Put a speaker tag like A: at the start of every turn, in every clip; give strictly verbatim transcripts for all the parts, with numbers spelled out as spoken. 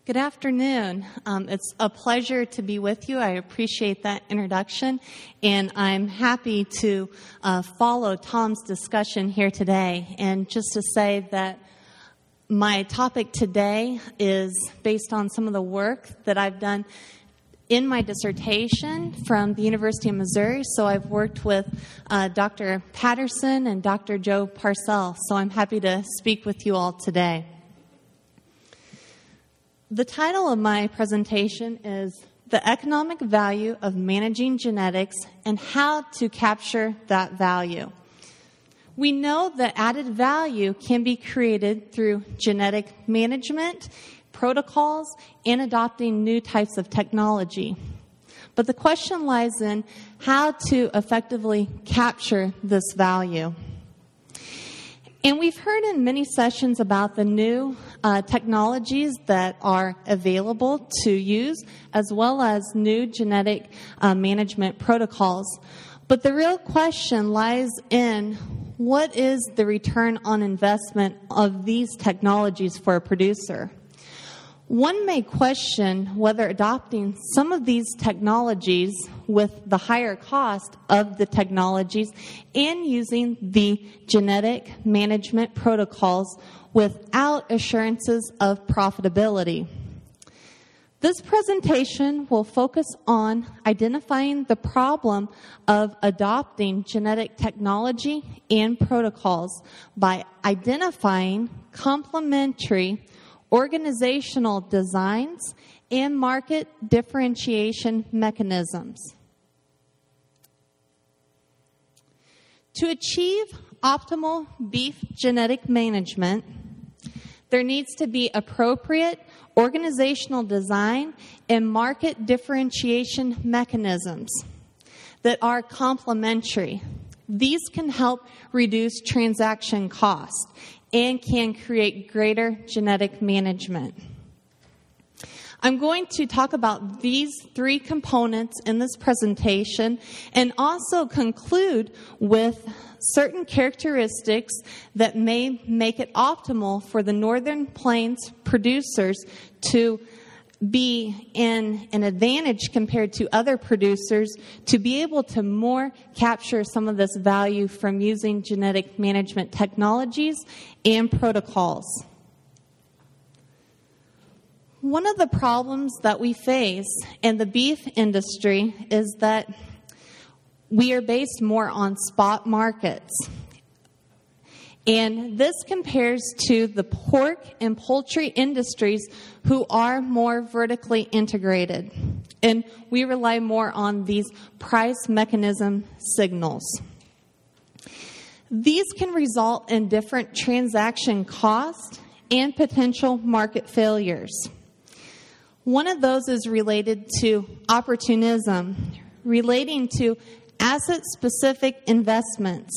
A: Good afternoon. Um, it's a pleasure to be with you. I appreciate that introduction, and I'm happy to uh, follow Tom's discussion here today. And just to say that my topic today is based on some of the work that I've done in my dissertation from the University of Missouri. So I've worked with uh, Doctor Patterson and Doctor Joe Parcell. So I'm happy to speak with you all today. The title of my presentation is The Economic Value of Managing Genetics and How to Capture That Value. We know that added value can be created through genetic management, protocols, and adopting new types of technology. But the question lies in how to effectively capture this value. And we've heard in many sessions about the new uh, technologies that are available to use, as well as new genetic uh, management protocols. But the real question lies in what is the return on investment of these technologies for a producer? One may question whether adopting some of these technologies with the higher cost of the technologies and using the genetic management protocols without assurances of profitability. This presentation will focus on identifying the problem of adopting genetic technology and protocols by identifying complementary organizational designs and market differentiation mechanisms. To achieve optimal beef genetic management, there needs to be appropriate organizational design and market differentiation mechanisms that are complementary. These can help reduce transaction costs and can create greater genetic management. I'm going to talk about these three components in this presentation and also conclude with certain characteristics that may make it optimal for the Northern Plains producers to be in an advantage compared to other producers to be able to more capture some of this value from using genetic management technologies and protocols. One of the problems that we face in the beef industry is that we are based more on spot markets. And this compares to the pork and poultry industries who are more vertically integrated. And we rely more on these price mechanism signals. These can result in different transaction costs and potential market failures. One of those is related to opportunism, relating to asset-specific investments.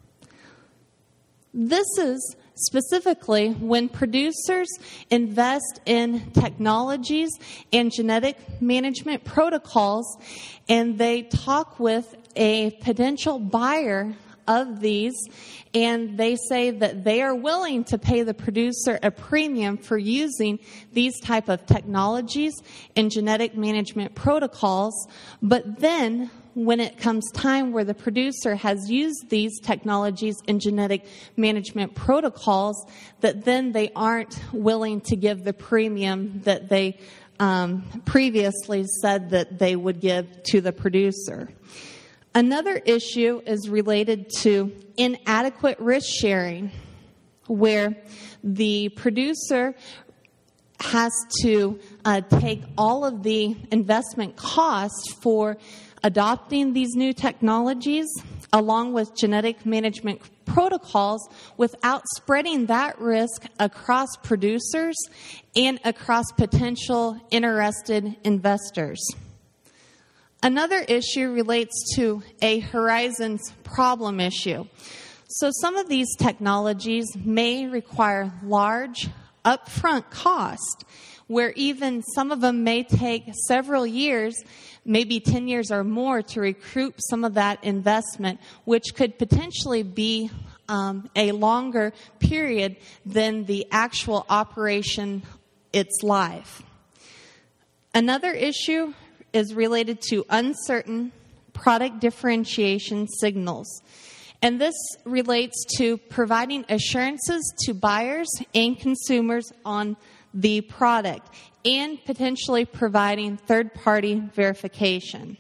A: This is specifically when producers invest in technologies and genetic management protocols, and they talk with a potential buyer of these, and they say that they are willing to pay the producer a premium for using these type of technologies and genetic management protocols, but then when it comes time where the producer has used these technologies and genetic management protocols, that then they aren't willing to give the premium that they um, previously said that they would give to the producer. Another issue is related to inadequate risk sharing, where the producer has to uh, take all of the investment costs for adopting these new technologies along with genetic management protocols without spreading that risk across producers and across potential interested investors. Another issue relates to a horizons problem issue. So some of these technologies may require large upfront cost, where even some of them may take several years, maybe ten years or more, to recoup some of that investment, which could potentially be um, a longer period than the actual operation its life. Another issue is related to uncertain product differentiation signals. And this relates to providing assurances to buyers and consumers on the product and potentially providing third-party verification.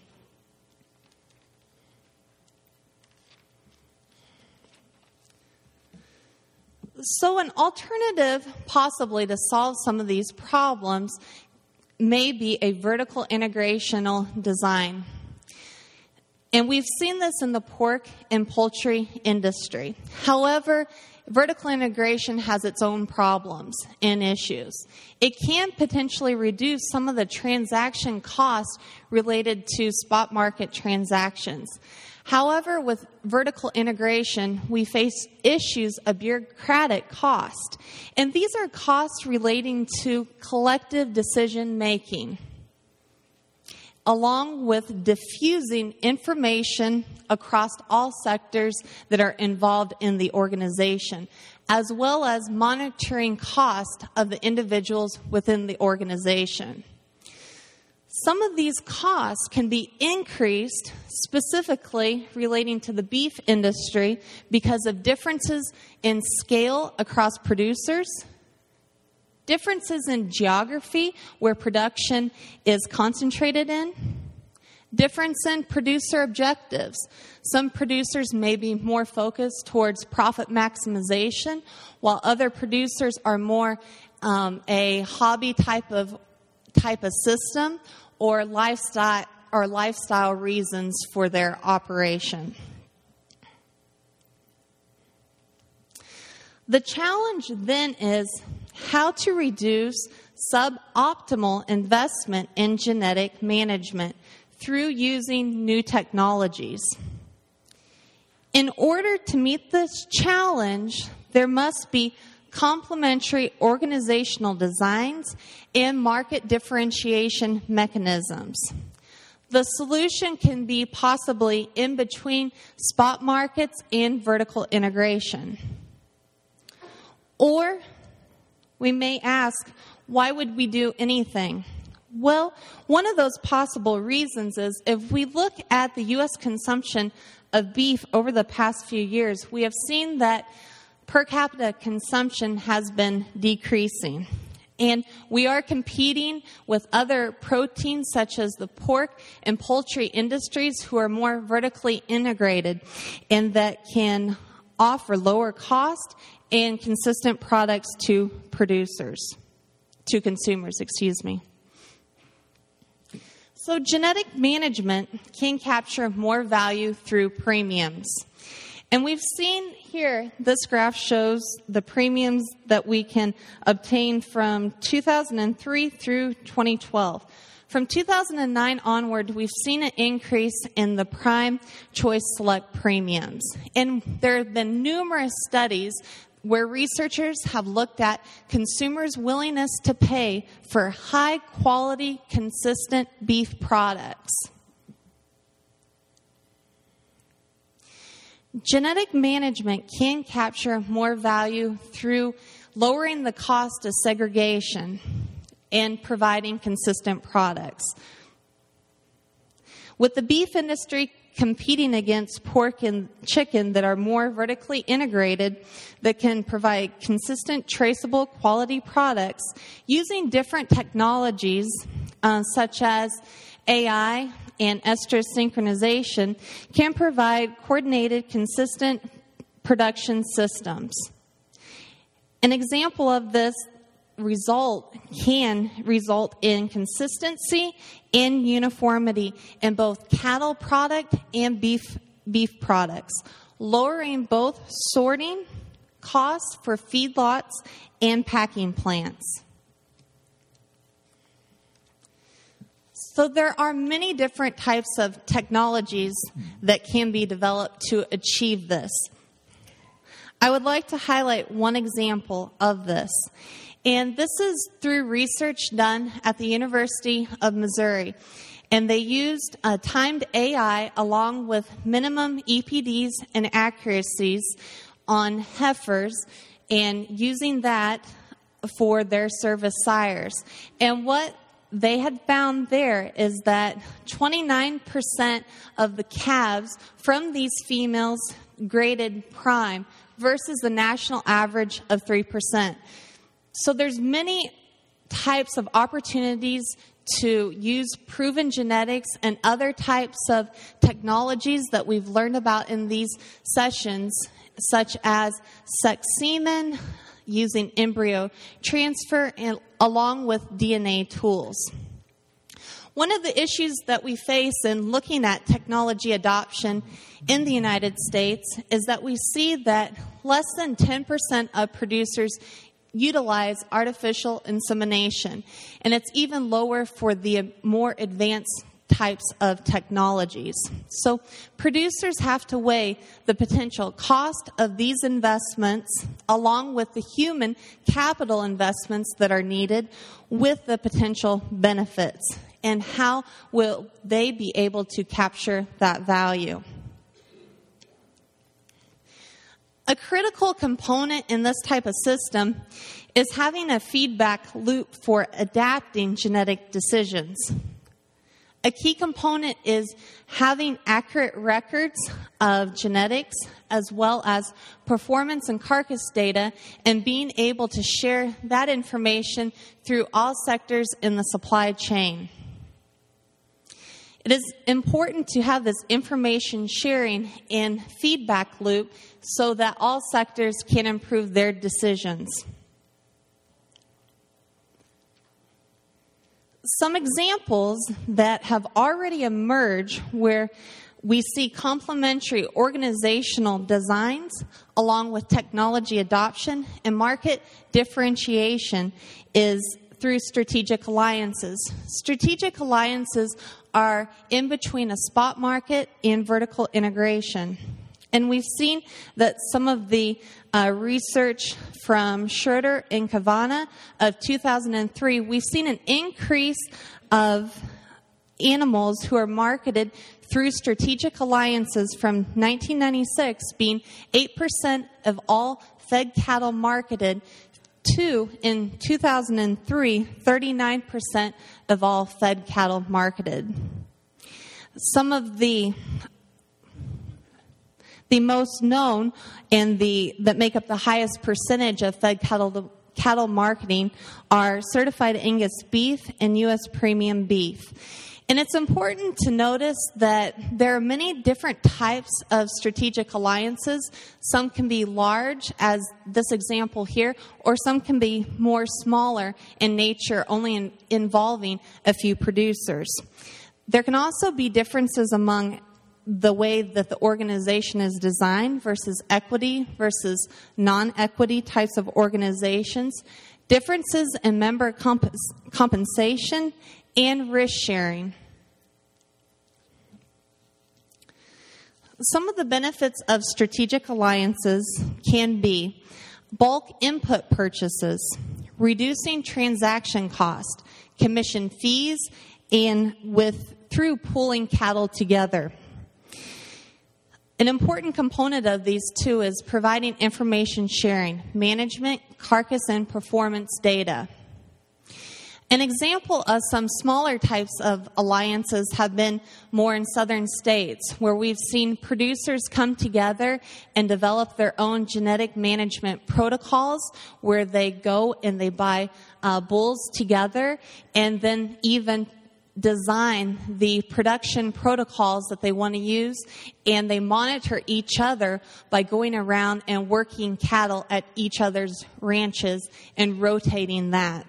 A: So an alternative possibly to solve some of these problems may be a vertical integrational design. And we've seen this in the pork and poultry industry. However, vertical integration has its own problems and issues. It can potentially reduce some of the transaction costs related to spot market transactions. However, with vertical integration, we face issues of bureaucratic cost. And these are costs relating to collective decision making, along with diffusing information across all sectors that are involved in the organization, as well as monitoring cost of the individuals within the organization. Some of these costs can be increased, specifically relating to the beef industry, because of differences in scale across producers, differences in geography where production is concentrated in, difference in producer objectives. Some producers may be more focused towards profit maximization, while other producers are more um, a hobby type of type of system or lifestyle or lifestyle reasons for their operation. The challenge then is how to reduce suboptimal investment in genetic management through using new technologies. In order to meet this challenge, there must be complementary organizational designs and market differentiation mechanisms. The solution can be possibly in between spot markets and vertical integration. Or we may ask, why would we do anything? Well, one of those possible reasons is if we look at the U S consumption of beef over the past few years, we have seen that per capita consumption has been decreasing. And we are competing with other proteins such as the pork and poultry industries who are more vertically integrated and that can offer lower cost and consistent products to producers, to consumers, excuse me. So genetic management can capture more value through premiums. And we've seen here, this graph shows the premiums that we can obtain from two thousand three through twenty twelve. From two thousand nine onward, we've seen an increase in the Prime Choice Select premiums. And there have been numerous studies where researchers have looked at consumers' willingness to pay for high-quality, consistent beef products. Genetic management can capture more value through lowering the cost of segregation and providing consistent products. With the beef industry competing against pork and chicken that are more vertically integrated, that can provide consistent, traceable, quality products, using different technologies uh, such as A I and estrus synchronization can provide coordinated, consistent production systems. An example of this result can result in consistency and uniformity in both cattle product and beef beef products, lowering both sorting costs for feedlots and packing plants. So there are many different types of technologies that can be developed to achieve this. I would like to highlight one example of this. And this is through research done at the University of Missouri. And they used uh, timed A I along with minimum E P Ds and accuracies on heifers. And using that, for their service sires. And what they had found there is that twenty-nine percent of the calves from these females graded prime versus the national average of three percent. So there's many types of opportunities to use proven genetics and other types of technologies that we've learned about in these sessions, such as sex semen, using embryo transfer, and along with D N A tools. One of the issues that we face in looking at technology adoption in the United States is that we see that less than ten percent of producers utilize artificial insemination, and it's even lower for the more advanced types of technologies. So producers have to weigh the potential cost of these investments along with the human capital investments that are needed with the potential benefits, and how will they be able to capture that value. A critical component in this type of system is having a feedback loop for adapting genetic decisions. A key component is having accurate records of genetics as well as performance and carcass data, and being able to share that information through all sectors in the supply chain. It is important to have this information sharing and feedback loop so that all sectors can improve their decisions. Some examples that have already emerged where we see complementary organizational designs along with technology adoption and market differentiation is through strategic alliances. Strategic alliances are in between a spot market and vertical integration. And we've seen that some of the uh, research from Schroeder and Kavana of two thousand three, we've seen an increase of animals who are marketed through strategic alliances from nineteen ninety-six being eight percent of all fed cattle marketed to, in two thousand three, thirty-nine percent of all fed cattle marketed. Some of the The most known and the that make up the highest percentage of fed cattle cattle marketing are certified Angus beef and U S premium beef. And it's important to notice that there are many different types of strategic alliances. Some can be large, as this example here, or some can be more smaller in nature, only in, involving a few producers. There can also be differences among the way that the organization is designed versus equity versus non-equity types of organizations, differences in member comp- compensation, and risk sharing. Some of the benefits of strategic alliances can be bulk input purchases, reducing transaction cost, commission fees, and with through pooling cattle together. An important component of these two is providing information sharing, management, carcass, and performance data. An example of some smaller types of alliances have been more in southern states, where we've seen producers come together and develop their own genetic management protocols, where they go and they buy uh, bulls together and then even design the production protocols that they want to use, and they monitor each other by going around and working cattle at each other's ranches and rotating that.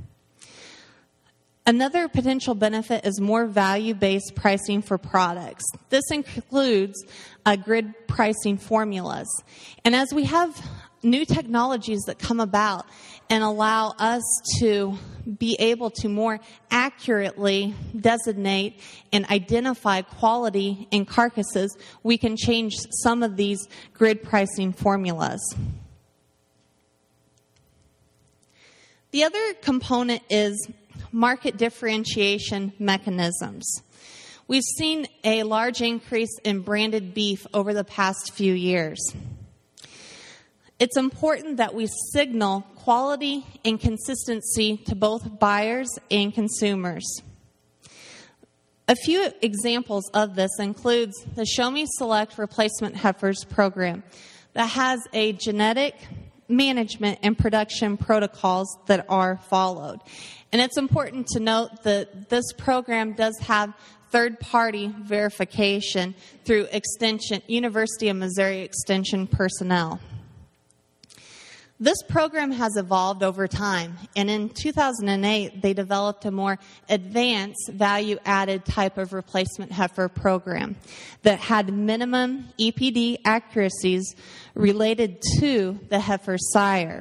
A: Another potential benefit is more value-based pricing for products. This includes uh, grid pricing formulas. And as we have new technologies that come about and allow us to be able to more accurately designate and identify quality in carcasses, we can change some of these grid pricing formulas. The other component is market differentiation mechanisms. We've seen a large increase in branded beef over the past few years. It's important that we signal quality and consistency to both buyers and consumers. A few examples of this includes the Show Me Select Replacement Heifers program that has a genetic management and production protocols that are followed. And it's important to note that this program does have third-party verification through Extension, University of Missouri Extension personnel. This program has evolved over time, and in two thousand eight, they developed a more advanced value-added type of replacement heifer program that had minimum E P D accuracies related to the heifer sire.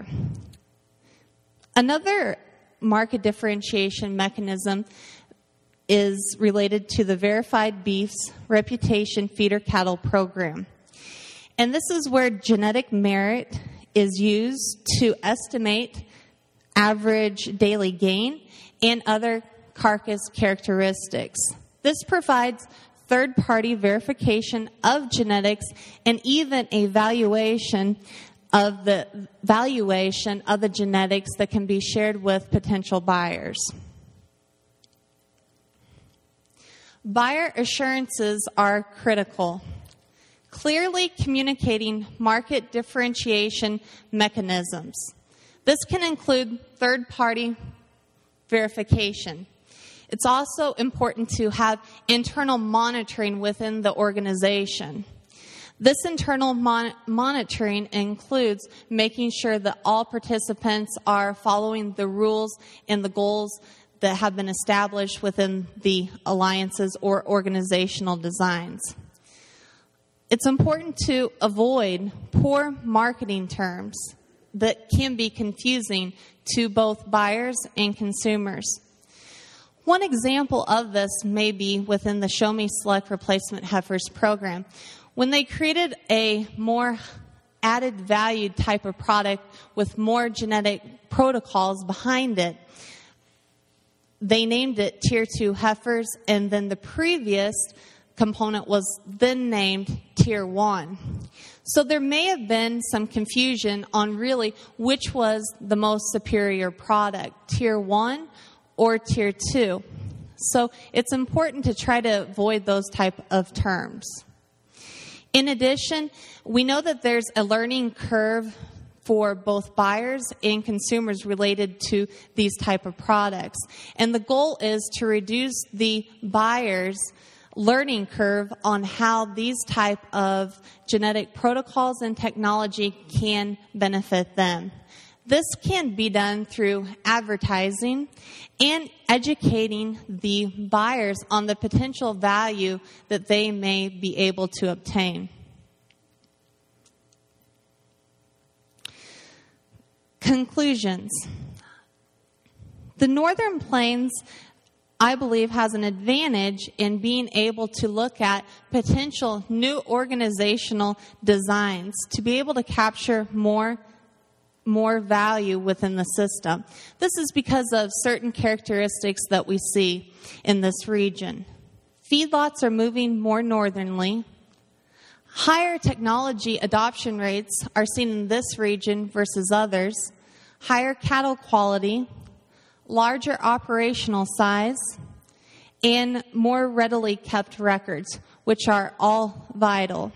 A: Another market differentiation mechanism is related to the Verified Beef's Reputation Feeder Cattle program. And this is where genetic merit is used to estimate average daily gain and other carcass characteristics. This provides third-party verification of genetics and even a valuation of the valuation of the genetics that can be shared with potential buyers. Buyer assurances are critical. Clearly communicating market differentiation mechanisms. This can include third-party verification. It's also important to have internal monitoring within the organization. This internal mon- monitoring includes making sure that all participants are following the rules and the goals that have been established within the alliances or organizational designs. It's important to avoid poor marketing terms that can be confusing to both buyers and consumers. One example of this may be within the Show Me Select Replacement Heifers program. When they created a more added value type of product with more genetic protocols behind it, they named it Tier two heifers, and then the previous component was then named Tier one. So there may have been some confusion on really which was the most superior product, Tier one or Tier two. So it's important to try to avoid those type of terms. In addition, we know that there's a learning curve for both buyers and consumers related to these type of products. And the goal is to reduce the buyers' learning curve on how these type of genetic protocols and technology can benefit them. This can be done through advertising and educating the buyers on the potential value that they may be able to obtain. Conclusions. The Northern Plains, I believe, has an advantage in being able to look at potential new organizational designs to be able to capture more, more value within the system. This is because of certain characteristics that we see in this region. Feedlots are moving more northernly. Higher technology adoption rates are seen in this region versus others. Higher cattle quality, larger operational size, and more readily kept records, which are all vital.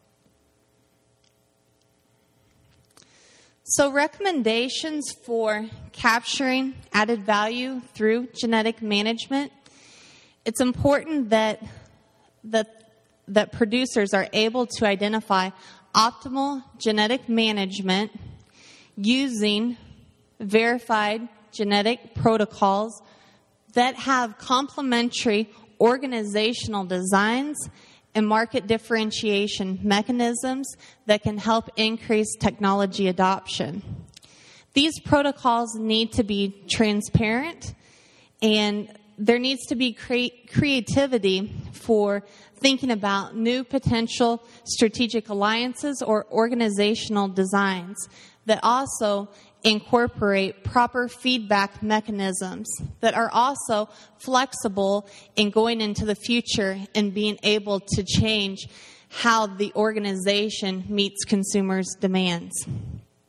A: So recommendations for capturing added value through genetic management. It's important that, that, that producers are able to identify optimal genetic management using verified genetic protocols that have complementary organizational designs and market differentiation mechanisms that can help increase technology adoption. These protocols need to be transparent, and there needs to be cre- creativity for thinking about new potential strategic alliances or organizational designs that also incorporate proper feedback mechanisms that are also flexible in going into the future and being able to change how the organization meets consumers' demands.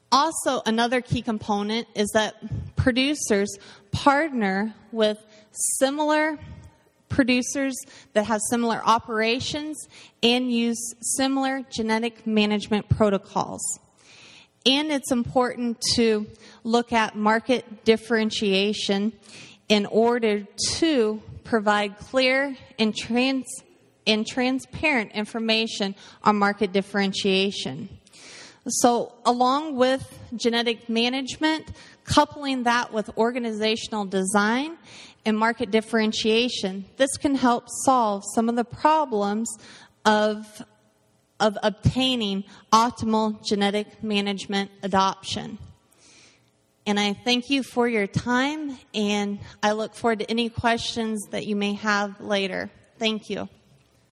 A: Also, another key component is that producers partner with similar producers that have similar operations and use similar genetic management protocols. And it's important to look at market differentiation in order to provide clear and trans and transparent information on market differentiation. So along with genetic management, coupling that with organizational design and market differentiation, this can help solve some of the problems of, of obtaining optimal genetic management adoption. And I thank you for your time, and I look forward to any questions that you may have later. Thank you.